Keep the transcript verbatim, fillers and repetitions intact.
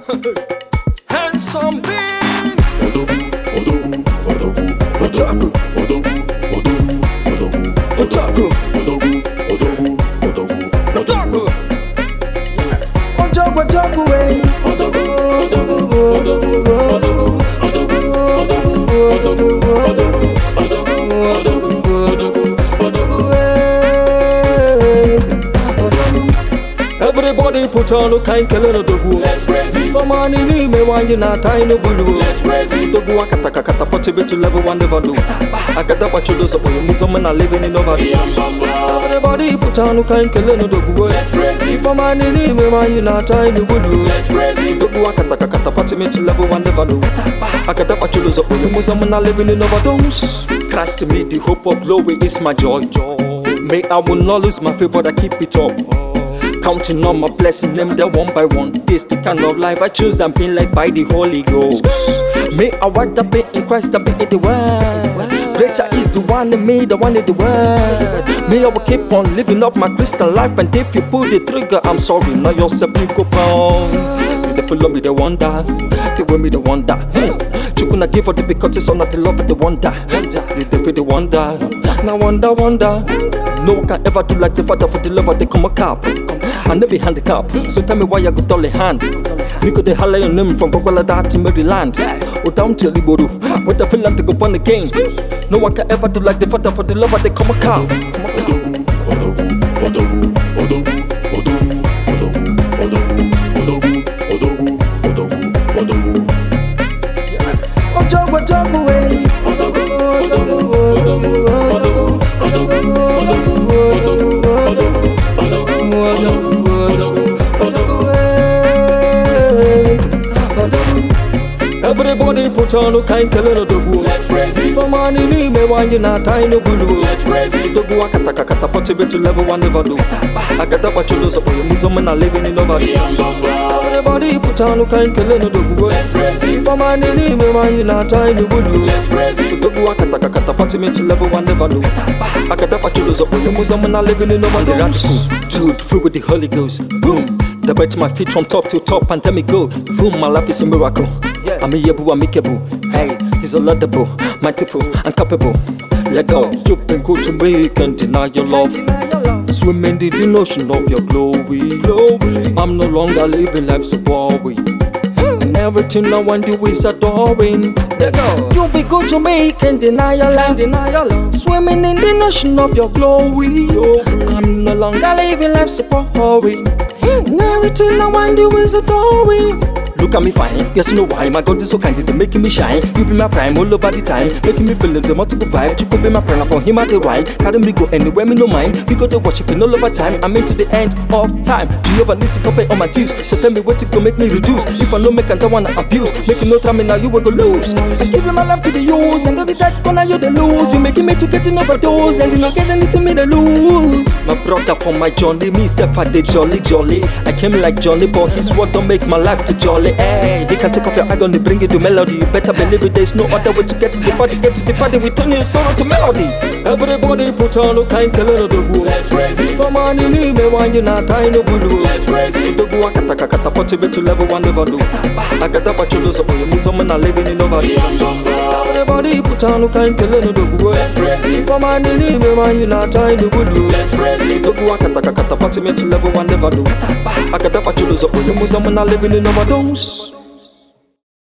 Handsome being. Odogu, odogu, odogu, odogu, odogu, odogu, odogu, odogu, odogu, odogu, odogu, odogu. Odogu, odogu, eh. Odogu, odogu, odogu, odogu, odogu, odogu, odogu, odogu, odogu, odogu, odogu, eh. Everybody put on a kind of dogu. Let's crazy. For money, me want you not tiny blue. Let's crazy. Dogu akata kata possible to level one never do. I got that what you do so you muslim and living in nobody. Everybody put on a kind of dogu. Let's crazy. For money, me want you not tiny blue. Let's crazy. Dogu akata kata possible to level one never do. I got that what you do so you muslim and living in overdose. Christ to me the hope of glory is my joy. May I will not lose my faith, but I keep it up. Counting on my blessing, them there one by one. This the kind of life I choose. I'm being led by the Holy Ghost. May I want to be in Christ, to be in the world. Greater is the one in me, the one in the world. May I will keep on living up my Christian life. And if you pull the trigger, I'm sorry, not yourself, you go pound. They follow me, the wonder. They will me, the wonder. Hmm. You gonna give up the because it's not the love of the wonder. They feel the wonder. Now wonder, wonder. No one can ever do like the father for the lover, they come a cap. I never handicap, so tell me why I got all the hand. We could holler your name from Kokolada to Maryland. Or down to Liboru, with the feeling to go on the game. No one can ever do like the father for the lover, they come a cap. Odogu, odogu, eh. odogu, odogu, odogu, odogu, odogu, odogu, odogu, odogu, odogu, everybody put on a kind of dogu. Let's crazy. For money, me want you not tiny blue. Let's crazy. Dogu akata kata possible to level one never do. I got that what you do so you muslim and living in nobody. Everybody put on a kind of dogu. Let's crazy. For money, me want you not tiny blue. Let's crazy. Dogu akata kata possible to level one never do. I got that what you do so you muslim and living in nobody. Dude, filled with the Holy Ghost. Boom. The bite my feet from top to top and tell me go. Boom, my life is a miracle. Yeah. I'm a yebu, I'm amicable. Hey, he's a laudable, mightyful, and capable. Let go. You've been good to me, can't deny your love. Swimming in the ocean of your glory. I'm no longer living life so boring. And everything I want to do is adoring. Let go. You'll be good to me, can't deny your love. Swimming in the ocean of your glory. I'm no longer living life so boring. And everything I want to do is adoring. Look at me fine, yes you know why. My God is so kind, they're making me shine. You be my prime all over the time, making me feel the multiple vibe. You could be my prana for him at the wine. Carry me go anywhere, me no mind. We got to worshiping all over time. I'm into the end of time. Jehovah listen to pay all my dues. So tell me what it go make me reduce. If I no make and don't wanna abuse, making no time now you will go lose. I give you my life to the use, and every that's gonna you the lose. You making me to get in overdose, and you not get anything me to lose. My brother from my journey, me self I did jolly jolly. I came like Johnny, but his word don't make my life to jolly. Hey, he can take off your agony, bring it to melody. You better believe it, there's no other way to get to the party. Get to the party, we turn your sorrow to melody. Everybody put on a kind of dogu. Let's crazy. For money, me want you not tiny blue. Let's crazy. Dogu akata kata possible to level one never do. I got that what you do so you muslim and living in nobody. Everybody put on a kind of dogu. Let's crazy. For money, me want you not tiny blue. Let's crazy. Dogu akata kata possible to level one never do. I got that what you do so you muslim and living in overdose.